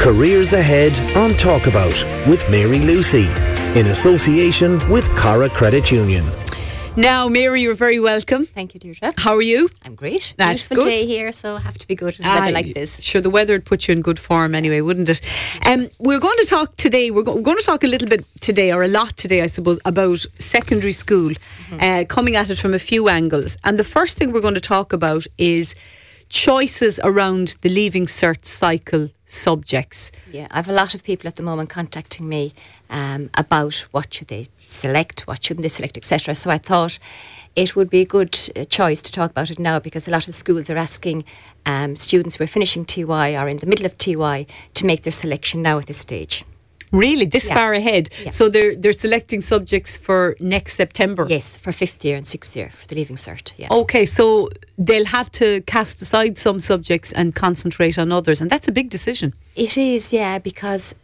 Careers Ahead on Talkabout with Mary Lucy, in association with Cara Credit Union. Now, Mary, you're very welcome. Thank you, Deirdre. How are you? I'm great. That's Beautiful good. day here, so have to be good in weather like this. Sure, the weather would put you in good form anyway, wouldn't it? We're going to talk today, we're going to talk a little bit today, or a lot today, I suppose, about secondary school, coming at it from a few angles. And the first thing we're going to talk about is choices around the Leaving Cert cycle subjects. Yeah, I have a lot of people at the moment contacting me about what should they select, what shouldn't they select, etc. So I thought it would be a good choice to talk about it now, because a lot of schools are asking students who are finishing TY or in the middle of TY to make their selection now at this stage. Really? This far ahead? Yeah. So they're selecting subjects for next September? Yes, for 5th year and 6th year for the Leaving Cert, yeah. Okay, so they'll have to cast aside some subjects and concentrate on others, and that's a big decision. It is, yeah, because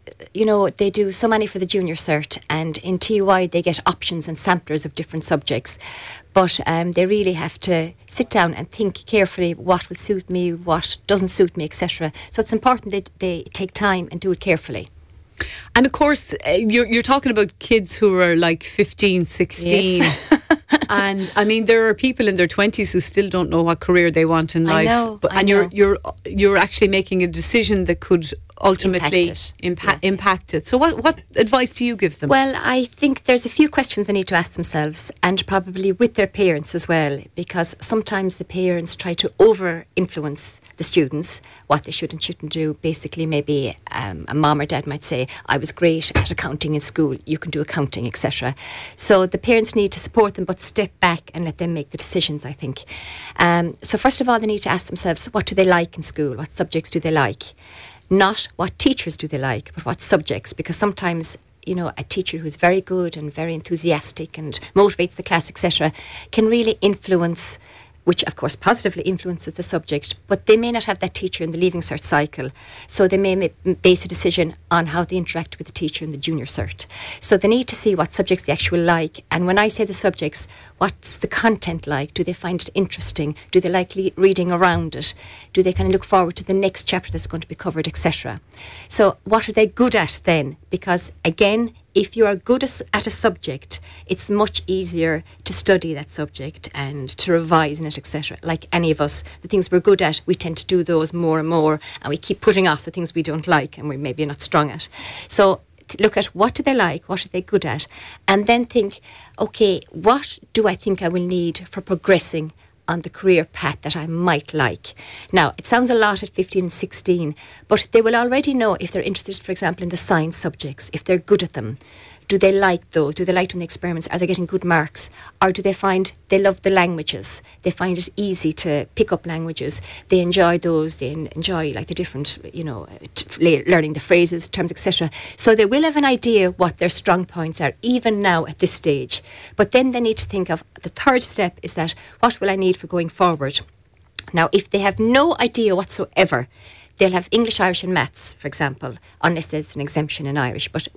they do so many for the Junior Cert, and in TY they get options and samplers of different subjects, but they really have to sit down and think carefully what will suit me, what doesn't suit me, etc. So it's important that they take time and do it carefully. And of course, you're talking about kids who are like 15, 16. Yes. And I mean, there are people in their 20s who still don't know what career they want in life. I know. You're actually making a decision that could ultimately impact it. So what advice do you give them? Well, I think there's a few questions they need to ask themselves, and probably with their parents as well, because sometimes the parents try to over-influence the students, what they should and shouldn't do. Basically, maybe a mom or dad might say, I was great at accounting in school, you can do accounting, etc. So the parents need to support them, but step back and let them make the decisions, I think. So first of all, they need to ask themselves, what do they like in school? What subjects do they like? Not what teachers do they like, but what subjects, because sometimes a teacher who's very good and very enthusiastic and motivates the class, etc., can really influence, which of course positively influences the subject, but they may not have that teacher in the Leaving Cert cycle, so they may base a decision on how they interact with the teacher in the Junior Cert. So they need to see what subjects they actually like, and when I say the subjects, what's the content like? Do they find it interesting? Do they like reading around it? Do they kind of look forward to the next chapter that's going to be covered, etc.? So what are they good at then? Because again, if you are good at a subject, it's much easier to study that subject and to revise in it, etc. Like any of us, the things we're good at, we tend to do those more and more, and we keep putting off the things we don't like and we maybe not strong at. So look at what do they like, what are they good at, and then think, okay, what do I think I will need for progressing on the career path that I might like. Now, it sounds a lot at 15 and 16, but they will already know if they're interested, for example, in the science subjects, if they're good at them. Do they like those? Do they like doing the experiments? Are they getting good marks? Or do they find they love the languages? They find it easy to pick up languages. They enjoy those. They enjoy like the different, learning the phrases, terms, etc. So they will have an idea what their strong points are, even now at this stage. But then they need to think of the third step is that, what will I need for going forward? Now, if they have no idea whatsoever, they'll have English, Irish and Maths, for example, unless there's an exemption in Irish. But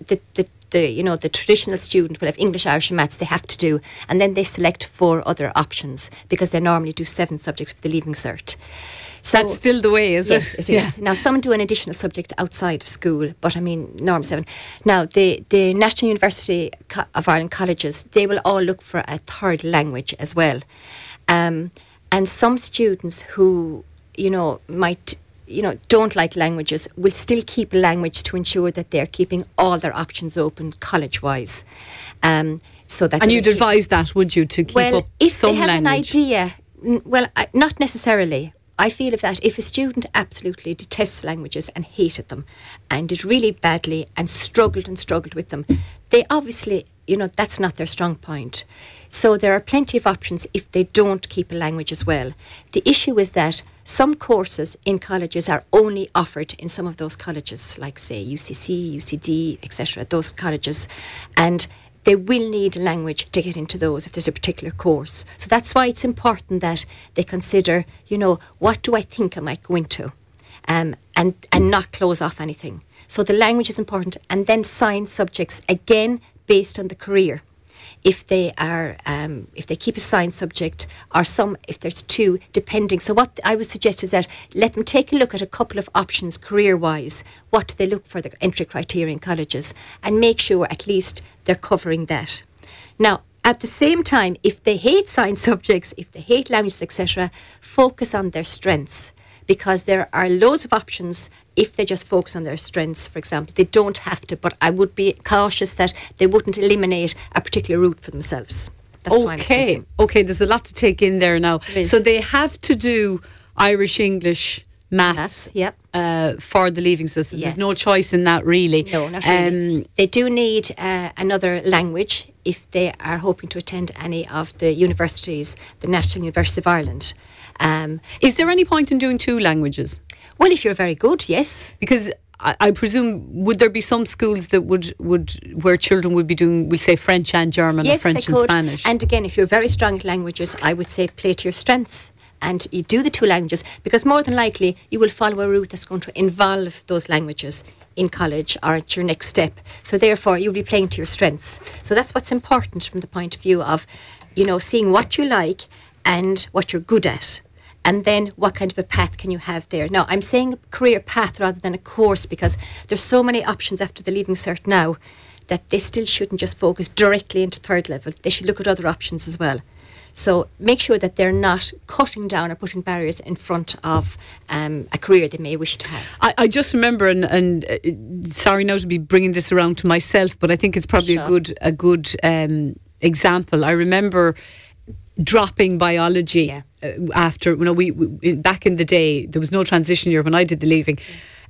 the traditional student will have English, Irish and Maths they have to do, and then they select 4 other options, because they normally do 7 subjects for the Leaving Cert. So that's still the way, is it? Yes, it is. Now, some do an additional subject outside of school, but I mean, norm 7. Now, the National University of Ireland colleges, they will all look for a third language as well. And some students who, might don't like languages will still keep language to ensure that they're keeping all their options open college-wise. So that you'd advise that, would you, to keep up some language? Well, if they have an idea, not necessarily. I feel if a student absolutely detests languages and hated them and did really badly and struggled with them, they obviously, that's not their strong point. So there are plenty of options if they don't keep a language as well. The issue is that some courses in colleges are only offered in some of those colleges, like say UCC, UCD, etc., those colleges, and they will need a language to get into those if there's a particular course. So that's why it's important that they consider, what do I think I might go into, and not close off anything. So the language is important, and then science subjects, again, based on the career. if they are if they keep a science subject, or if there's two, depending. So what I would suggest is that let them take a look at a couple of options career-wise. What do they look for, the entry criteria in colleges, and make sure at least they're covering that. Now, at the same time, if they hate science subjects, if they hate languages, etc., focus on their strengths, because there are loads of options if they just focus on their strengths, for example. They don't have to, but I would be cautious that they wouldn't eliminate a particular route for themselves. That's why I'm suggesting. Okay, there's a lot to take in there now. So they have to do Irish, English, maths yep. For the leaving system. There's no choice in that, really. No, not really. They do need another language if they are hoping to attend any of the universities, the National University of Ireland. Is there any point in doing two languages? Well, if you're very good, yes. Because I presume, would there be some schools that would where children would be doing, we'll say, French and German, yes, or French they and could. Spanish? And again, if you're very strong at languages, I would say play to your strengths. And you do the two languages, because more than likely you will follow a route that's going to involve those languages in college or at your next step. So therefore you'll be playing to your strengths. So that's what's important from the point of view of, seeing what you like and what you're good at. And then what kind of a path can you have there? Now, I'm saying career path rather than a course, because there's so many options after the Leaving Cert now that they still shouldn't just focus directly into third level. They should look at other options as well. So make sure that they're not cutting down or putting barriers in front of a career they may wish to have. I just remember, and sorry now to be bringing this around to myself, but I think it's probably a good example. I remember dropping biology after, we back in the day, there was no transition year when I did the leaving.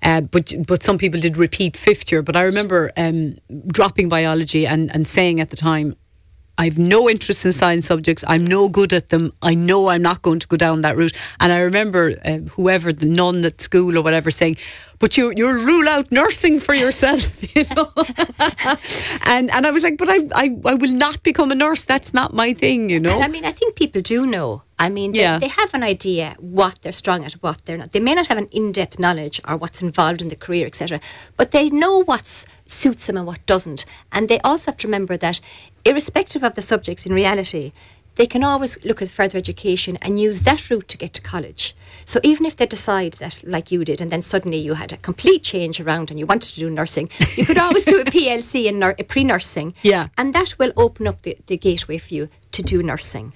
But some people did repeat fifth year. But I remember dropping biology and saying at the time, I've no interest in science subjects. I'm no good at them. I know I'm not going to go down that route. And I remember whoever, the nun at school or whatever, saying, but you'll rule out nursing for yourself, and I was like, but I will not become a nurse. That's not my thing, And I mean, I think people do know. I mean, they have an idea what they're strong at, what they're not. They may not have an in-depth knowledge or what's involved in the career, etc. But they know what suits them and what doesn't. And they also have to remember that irrespective of the subjects in reality, they can always look at further education and use that route to get to college. So even if they decide that, like you did, and then suddenly you had a complete change around and you wanted to do nursing, you could always do a PLC in pre-nursing. Yeah. And that will open up the gateway for you to do nursing.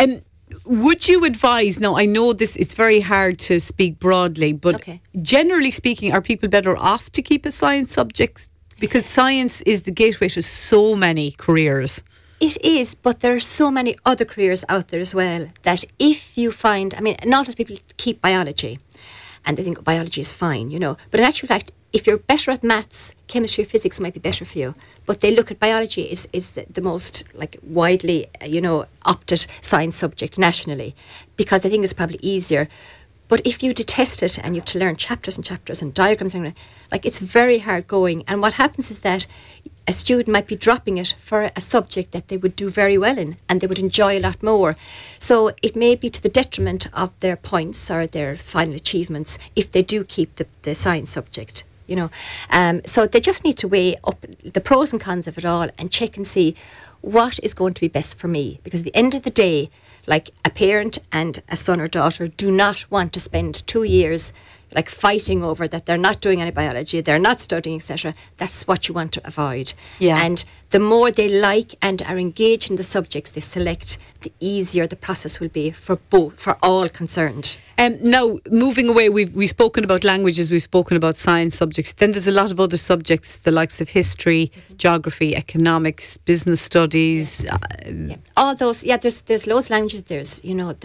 Would you advise, now I know it's very hard to speak broadly, but generally speaking, are people better off to keep a science subject? Because science is the gateway to so many careers. It is, but there are so many other careers out there as well that if you find, I mean, not as people keep biology and they think biology is fine, but in actual fact, if you're better at maths, chemistry or physics might be better for you. But they look at biology is the most widely, opted science subject nationally, because I think it's probably easier. But if you detest it and you have to learn chapters and chapters and diagrams, it's very hard going. And what happens is that a student might be dropping it for a subject that they would do very well in and they would enjoy a lot more. So it may be to the detriment of their points or their final achievements if they do keep the science subject. So they just need to weigh up the pros and cons of it all and check and see what is going to be best for me. Because at the end of the day, like a parent and a son or daughter do not want to spend 2 years fighting over that they're not doing any biology, they're not studying, etc. That's what you want to avoid. Yeah. And the more they like and are engaged in the subjects they select, the easier the process will be for all concerned. Now, moving away, we've spoken about languages, we've spoken about science subjects. Then there's a lot of other subjects, the likes of history, geography, economics, business studies. All those, there's loads of languages. There's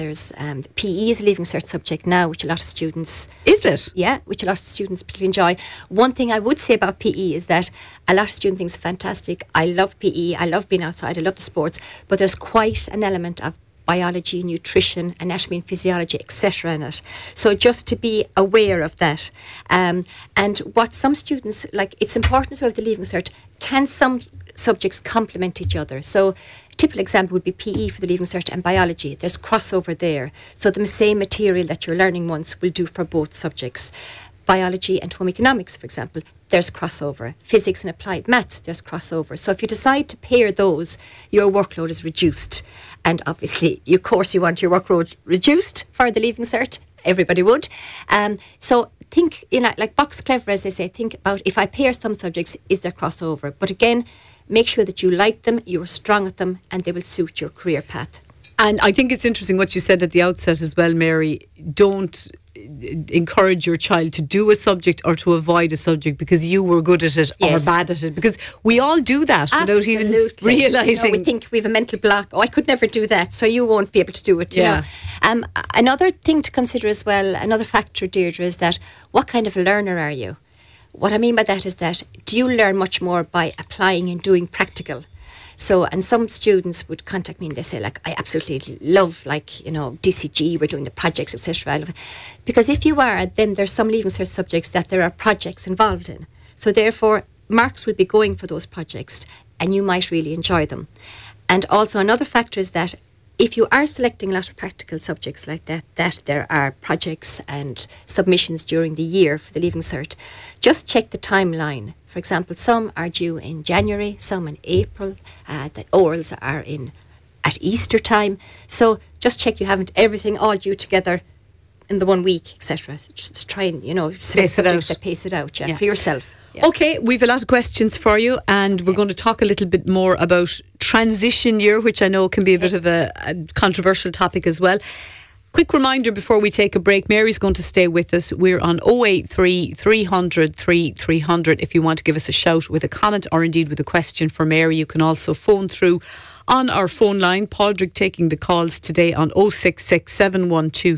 PE is a Leaving Cert subject now, which a lot of students... Is it? Yeah, which a lot of students particularly enjoy. One thing I would say about PE is that a lot of students think it's fantastic. I love PE, I love being outside, I love the sports, but there's quite an element of biology, nutrition, anatomy and physiology, etc. in it. So just to be aware of that. And what some students, it's important as well with the Leaving Cert, can some subjects complement each other? So a typical example would be PE for the Leaving Cert and biology. There's crossover there. So the same material that you're learning once will do for both subjects. biology and home economics, for example, there's crossover. Physics and applied maths, there's crossover. So if you decide to pair those, your workload is reduced. And obviously, of course, you want your workload reduced for the Leaving Cert. Everybody would. So think, like box clever, as they say, think about if I pair some subjects, is there crossover? But again, make sure that you like them, you're strong at them, and they will suit your career path. And I think it's interesting what you said at the outset as well, Mary. Don't encourage your child to do a subject or to avoid a subject because you were good at it or bad at it, because we all do that without even realising. We think we have a mental block. I could never do that, so you won't be able to do it. You know. Another thing to consider as well, another factor, Deirdre, is that what kind of a learner are you? What I mean by that is that do you learn much more by applying and doing practical? So, and some students would contact me and they say, like, I absolutely love, DCG, we're doing the projects, etc. I love it. Because if you are, then there's some Leaving Cert subjects that there are projects involved in. So therefore, marks will be going for those projects and you might really enjoy them. And also another factor is that if you are selecting a lot of practical subjects like that there are projects and submissions during the year for the Leaving Cert, just check the timeline. For example, some are due in January, some in April. The orals are at Easter time. So just check you haven't everything all due together in the 1 week, etc. Just try and, select subjects that pace it out for yourself. Yeah. Okay, we've a lot of questions for you, and we're going to talk a little bit more about transition year, which I know can be a bit of a controversial topic as well. Quick reminder before we take a break, Mary's going to stay with us. We're on 083 300 3300. If you want to give us a shout with a comment or indeed with a question for Mary, you can also phone through on our phone line. Padraig taking the calls today on 066 712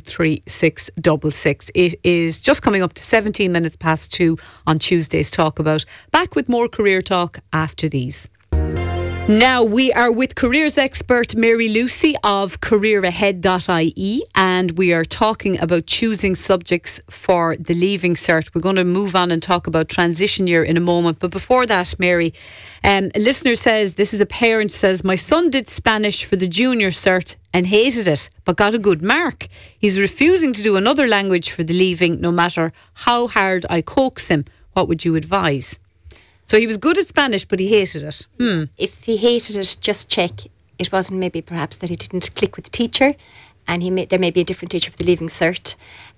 3666. It is just coming up to 17 minutes past 2 on Tuesday's Talk About. Back with more career talk after these. Now we are with careers expert Mary Lucy of careerahead.ie, and we are talking about choosing subjects for the Leaving Cert. We're going to move on and talk about transition year in a moment, but before that, Mary, a listener says, this is a parent says, my son did Spanish for the junior cert and hated it but got a good mark. He's refusing to do another language for the Leaving no matter how hard I coax him. What would you advise? So he was good at Spanish, but he hated it. If he hated it, just check. It wasn't maybe perhaps that he didn't click with the teacher, and there may be a different teacher for the Leaving Cert.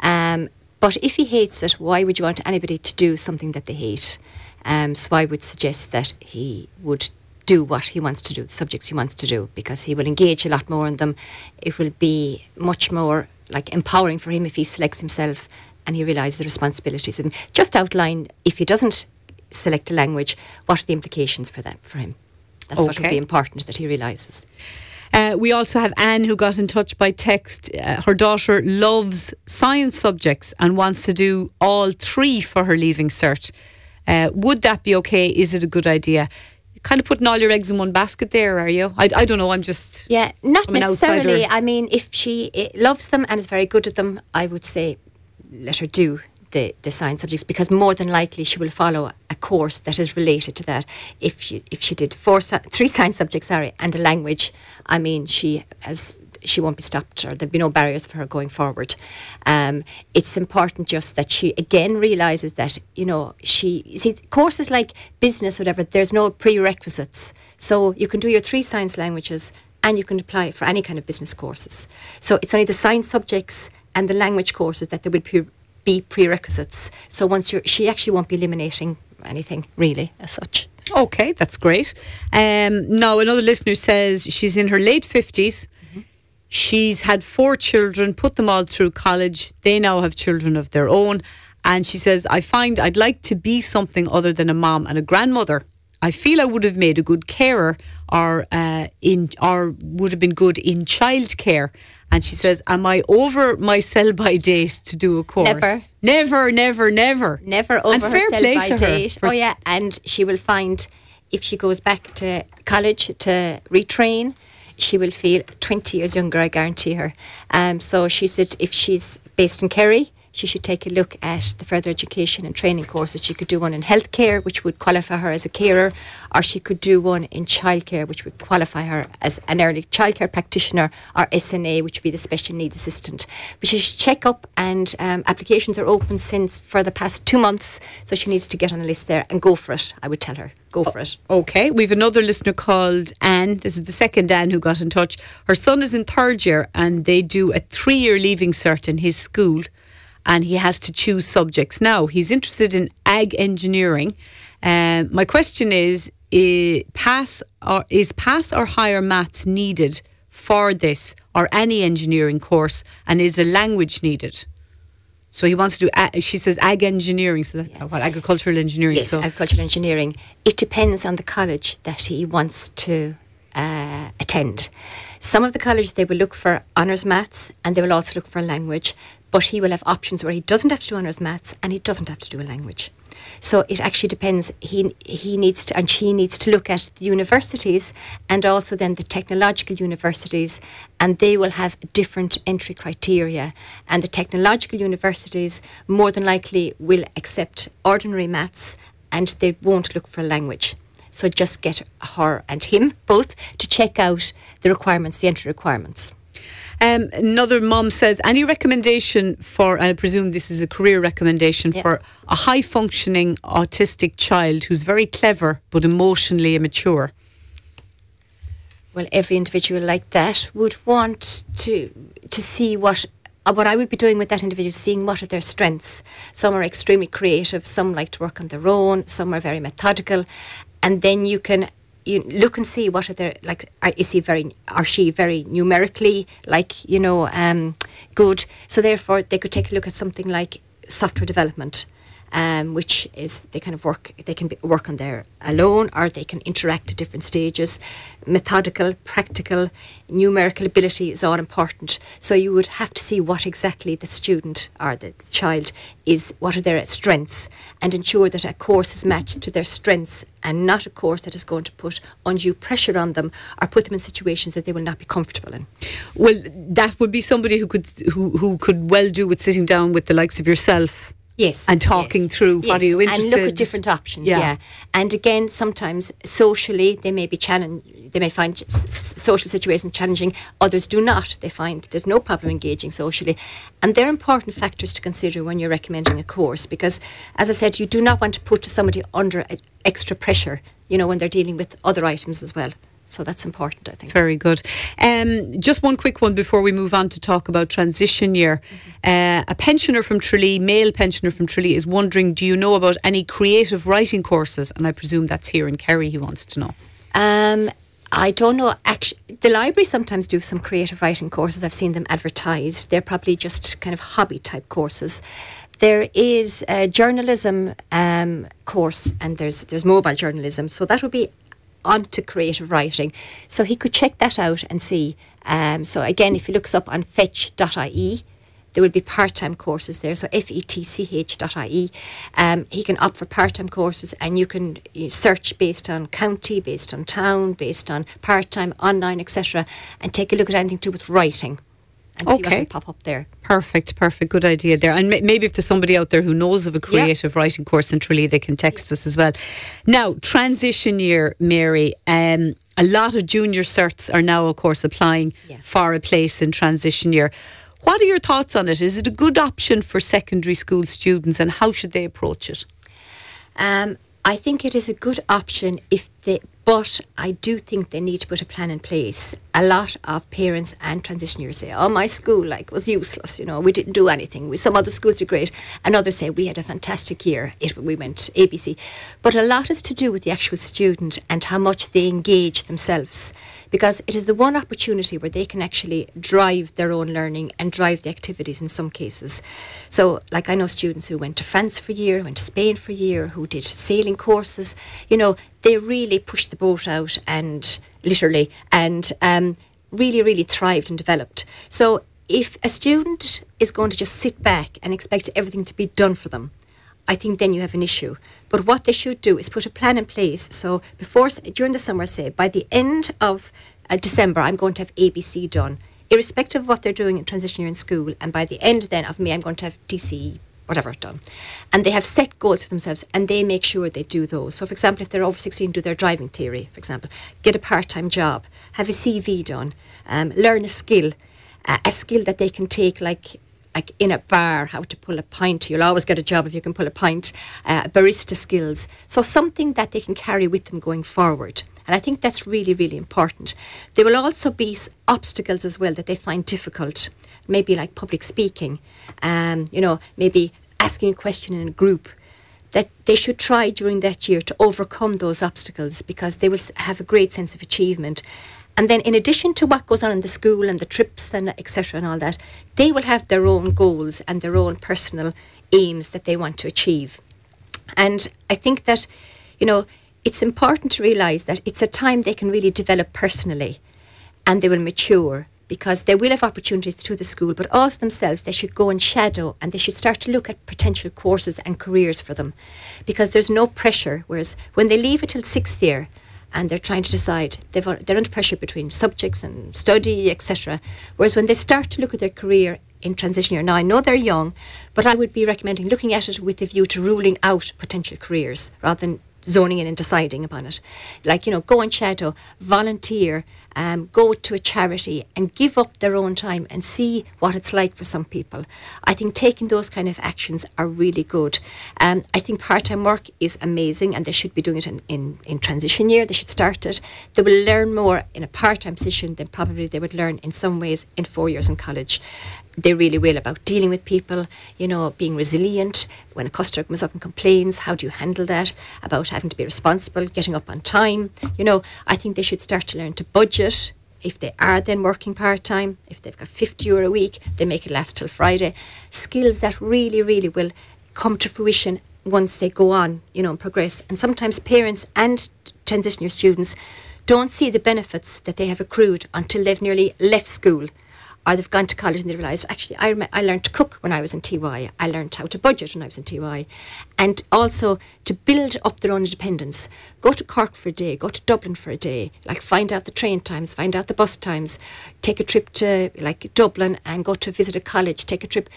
But if he hates it, why would you want anybody to do something that they hate? So I would suggest that he would do what he wants to do, the subjects he wants to do, because he will engage a lot more in them. It will be much more like empowering for him if he selects himself and he realises the responsibilities. And just outline, if he doesn't select a language, what are the implications for him? That's what would be important that he realises. We also have Anne who got in touch by text. Her daughter loves science subjects and wants to do all 3 for her Leaving Cert. Would that be okay? Is it a good idea? You're kind of putting all your eggs in one basket there, are you? I don't know, I'm just... Yeah, not necessarily. I mean, if she loves them and is very good at them, I would say let her do the science subjects, because more than likely she will follow a course that is related to that. If she did 3 science subjects, and a language, I mean, she won't be stopped, or there'll be no barriers for her going forward. It's important just that she again realises that courses like business, whatever, there's no prerequisites, so you can do your 3 science languages and you can apply for any kind of business courses. So it's only the science subjects and the language courses that there will be prerequisites. So she actually won't be eliminating anything really as such. Okay, that's great. Now another listener says she's in her late 50s. Mm-hmm. She's had 4 children, put them all through college. They now have children of their own. And she says, I find I'd like to be something other than a mom and a grandmother. I feel I would have made a good carer or would have been good in childcare. And she says, am I over my sell-by date to do a course? Never. Never over her sell-by date. Oh yeah, and she will find if she goes back to college to retrain, she will feel 20 years younger, I guarantee her. So she said if she's based in Kerry, she should take a look at the further education and training courses. She could do one in healthcare, which would qualify her as a carer, or she could do one in childcare, which would qualify her as an early childcare practitioner, or SNA, which would be the special needs assistant. But she should check up, and applications are open for the past 2 months, so she needs to get on a list there and go for it, I would tell her. Go for it. Okay, we've another listener called Anne. This is the second Anne who got in touch. Her son is in 3rd year and they do a 3-year leaving cert in his school, and he has to choose subjects. Now, he's interested in ag engineering. My question is pass or higher maths needed for this or any engineering course, and is a language needed? So he wants to do, she says, ag engineering, so agricultural engineering. Yes, so agricultural engineering. It depends on the college that he wants to attend. Some of the colleges, they will look for honours maths, and they will also look for a language, but he will have options where he doesn't have to do honours maths and he doesn't have to do a language. So it actually depends. He needs to, and she needs to look at the universities and also then the technological universities, and they will have different entry criteria. And the technological universities more than likely will accept ordinary maths, and they won't look for a language. So just get her and him both to check out the requirements, the entry requirements. Another mum says, any recommendation for, and I presume this is a career recommendation, for a high-functioning autistic child who's very clever but emotionally immature? Well, every individual like that would want to see what I would be doing with that individual, seeing what are their strengths. Some are extremely creative, some like to work on their own, some are very methodical, and then you look and see what are their, like, is he very, or she very numerically, like, good. So therefore they could take a look at something like software development, which is they can work on their alone, or they can interact at different stages. Methodical, practical, numerical ability is all important. So you would have to see what exactly the student or the child is, what are their strengths, and ensure that a course is matched to their strengths and not a course that is going to put undue pressure on them or put them in situations that they will not be comfortable in. Well, that would be somebody who could well do with sitting down with the likes of yourself. Yes. And talking through what are you interested in. And look at different options, yeah. And again, sometimes socially they may be they may find social situations challenging, others do not. They find there's no problem engaging socially. And they're important factors to consider when you're recommending a course, because, as I said, you do not want to put somebody under extra pressure, when they're dealing with other items as well. So that's important, I think. Very good. Just one quick one before we move on to talk about transition year. A pensioner from Tralee, male pensioner from Tralee, is wondering, do you know about any creative writing courses? And I presume that's here in Kerry, he wants to know. I don't know. Actually, the library sometimes do some creative writing courses. I've seen them advertised. They're probably just kind of hobby type courses. There is a journalism course, and there's mobile journalism. So that would be onto creative writing. So he could check that out and see. So again, if he looks up on fetch.ie, there will be part-time courses there. So fetch.ie. He can opt for part-time courses, and you can search based on county, based on town, based on part-time, online, etc., and take a look at anything to do with writing. And see what will pop up there. Perfect. Good idea there. And maybe if there's somebody out there who knows of a creative writing course in Tralee, they can text us as well. Now, transition year, Mary. A lot of junior certs are now, of course, applying for a place in transition year. What are your thoughts on it? Is it a good option for secondary school students, and how should they approach it? I think it is a good option but I do think they need to put a plan in place. A lot of parents and transition years say, my school was useless, we didn't do anything. Some other schools are great, and others say we had a fantastic year, we went ABC. But a lot is to do with the actual student and how much they engage themselves, because it is the one opportunity where they can actually drive their own learning and drive the activities in some cases. So, I know students who went to France for a year, went to Spain for a year, who did sailing courses, they really pushed the boat out, and literally, and really, really thrived and developed. So if a student is going to just sit back and expect everything to be done for them, I think then you have an issue. But what they should do is put a plan in place. So during the summer, say, by the end of December, I'm going to have ABC done. irrespective of what they're doing in transition year in school, and by the end then of May, I'm going to have TCE, whatever done. And they have set goals for themselves, and they make sure they do those. So, for example, if they're over 16, do their driving theory, for example. Get a part-time job, have a CV done, learn a skill that they can take, like in a bar, how to pull a pint. You'll always get a job if you can pull a pint. Barista skills. So something that they can carry with them going forward. And I think that's really, really important. There will also be obstacles as well that they find difficult, maybe like public speaking, maybe asking a question in a group, that they should try during that year to overcome those obstacles, because they will have a great sense of achievement. And then in addition to what goes on in the school and the trips and etc. and all that, they will have their own goals and their own personal aims that they want to achieve. And I think that, it's important to realise that it's a time they can really develop personally, and they will mature, because they will have opportunities through the school, but also themselves, they should go and shadow, and they should start to look at potential courses and careers for them, because there's no pressure. Whereas when they leave it till 6th year, and they're trying to decide, they're under pressure between subjects and study, etc. Whereas when they start to look at their career in transition year, now I know they're young, but I would be recommending looking at it with a view to ruling out potential careers rather than zoning in and deciding upon it. Like, go and shadow, volunteer, go to a charity and give up their own time and see what it's like for some people. I think taking those kind of actions are really good. I think part-time work is amazing, and they should be doing it in transition year. They should start it. They will learn more in a part-time position than probably they would learn in some ways in 4 years in college. They really will, about dealing with people, being resilient. When a customer comes up and complains, how do you handle that? About having to be responsible, getting up on time. I think they should start to learn to budget. If they are then working part-time, if they've got €50 a week, they make it last till Friday. Skills that really, really will come to fruition once they go on, and progress. And sometimes parents and transition year students don't see the benefits that they have accrued until they've nearly left school, or they've gone to college and they realise, actually, I learned to cook when I was in TY. I learned how to budget when I was in TY. And also to build up their own independence. Go to Cork for a day, go to Dublin for a day, find out the train times, find out the bus times, take a trip to Dublin and go to visit a college, take a trip,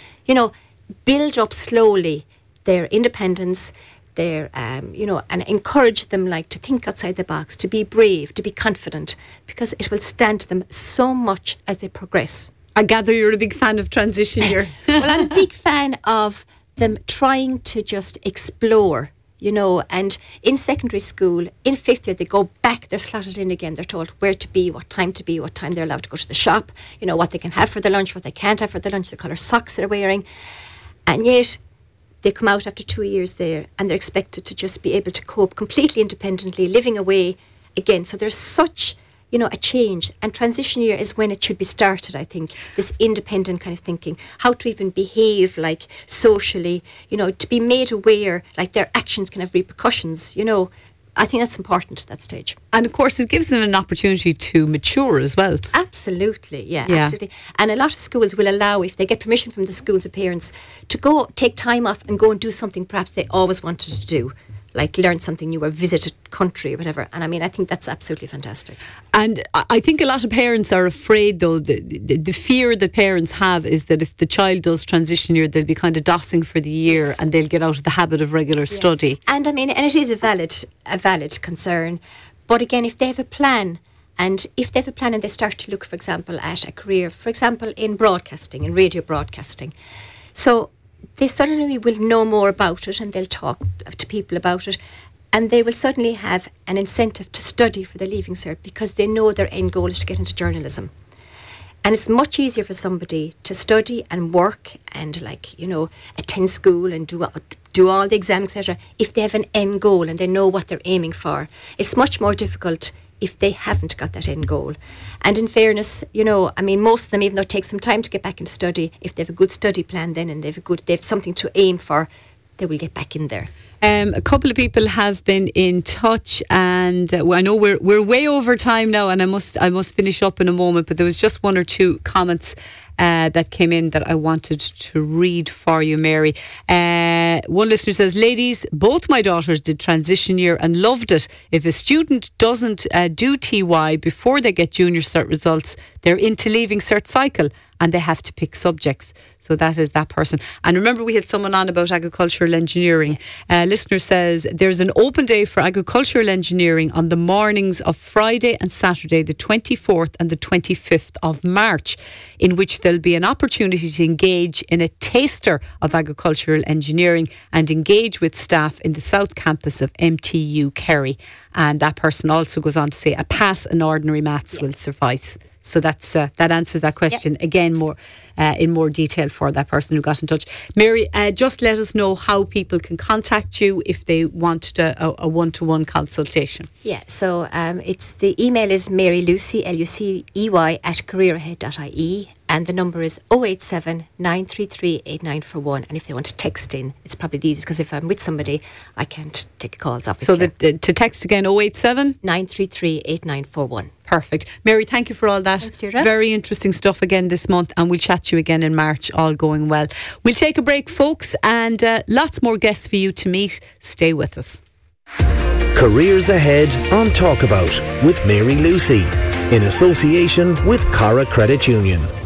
build up slowly their independence, their, and encourage them to think outside the box, to be brave, to be confident, because it will stand to them so much as they progress. I gather you're a big fan of transition year. Well, I'm a big fan of them trying to just explore, and in secondary school, in 5th year, they go back, they're slotted in again, they're told where to be, what time they're allowed to go to the shop, what they can have for their lunch, what they can't have for their lunch, the colour socks they're wearing, and yet they come out after 2 years there and they're expected to just be able to cope completely independently, living away again. So there's such, a change. And transition year is when it should be started, I think, this independent kind of thinking, how to even behave socially, to be made aware, their actions can have repercussions, I think that's important at that stage. And of course, it gives them an opportunity to mature as well. Absolutely, yeah, absolutely. And a lot of schools will allow, if they get permission from the schools and parents, to go take time off and go and do something perhaps they always wanted to do, like learn something new or visit a country or whatever. And I think that's absolutely fantastic. And I think a lot of parents are afraid, though, the fear that parents have is that if the child does transition year, they'll be kind of dossing for the year, yes, and they'll get out of the habit of regular study. And and it is a valid concern. But again, if they have a plan, and they start to look, for example, at a career, for example, in broadcasting, in radio broadcasting, so they suddenly will know more about it, and they'll talk to people about it, and they will suddenly have an incentive to study for their Leaving Cert, because they know their end goal is to get into journalism. And it's much easier for somebody to study and work and attend school and do all the exams, etc., if they have an end goal and they know what they're aiming for. It's much more difficult if they haven't got that end goal. And in fairness, most of them, even though it takes them time to get back into study, if they have a good study plan then and they have something to aim for, they will get back in there. A couple of people have been in touch, and I know we're way over time now, and I must finish up in a moment, but there was just one or two comments that came in that I wanted to read for you, Mary. One listener says, ladies, both my daughters did transition year and loved it. If a student doesn't do TY before they get junior cert results, they're into leaving cert cycle and they have to pick subjects. So that is that person. And remember, we had someone on about agricultural engineering. Listener says, there's an open day for agricultural engineering on the mornings of Friday and Saturday, the 24th and the 25th of March, in which there'll be an opportunity to engage in a taster of agricultural engineering and engage with staff in the South Campus of MTU Kerry. And that person also goes on to say, a pass in ordinary maths will suffice. So that's that answers that question again more in more detail for that person who got in touch. Mary, just let us know how people can contact you if they want a one-to-one consultation. Yeah, so it's the email is marylucy, Lucey, @careerahead.ie, and the number is 087 933 8941. And if they want to text in, it's probably the easiest, because if I'm with somebody, I can't take calls, obviously. So to text again, 087 933 8941. Perfect. Mary, thank you for all that. Thanks, Deirdre. Very interesting stuff again this month, and we'll chat to you again in March, all going well. We'll take a break, folks, and lots more guests for you to meet. Stay with us. Careers Ahead on Talkabout with Mary Lucy, in association with Cara Credit Union.